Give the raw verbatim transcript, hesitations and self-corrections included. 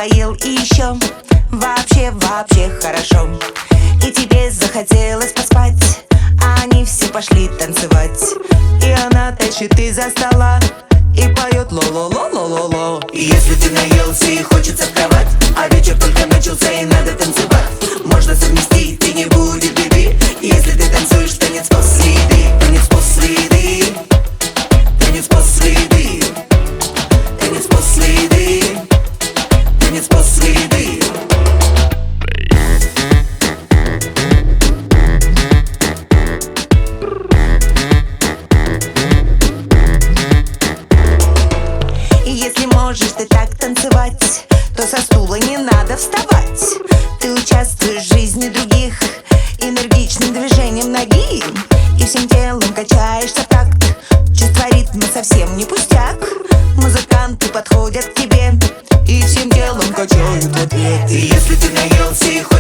поел и еще вообще, вообще хорошо. И тебе захотелось поспать, а они все пошли танцевать. И она тащит из-за стола и поет ло-ло-ло-ло-ло-ло. Если ты наелся и хочется в кровать, а вечер только начался и надо танцевать, можно совместить и не будет беды. Если ты танцуешь танец после еды, танец после еды, танец после еды, танец после еды, танец после еды. И если можешь ты так танцевать, то со стула не надо вставать. Ты участвуешь в жизни других энергичным движением ноги, и всем телом качаешься в такт. Чувство ритма совсем не пустяк. Музыканты подходят к тебе и всем телом качают в ответ. И если ты наелся и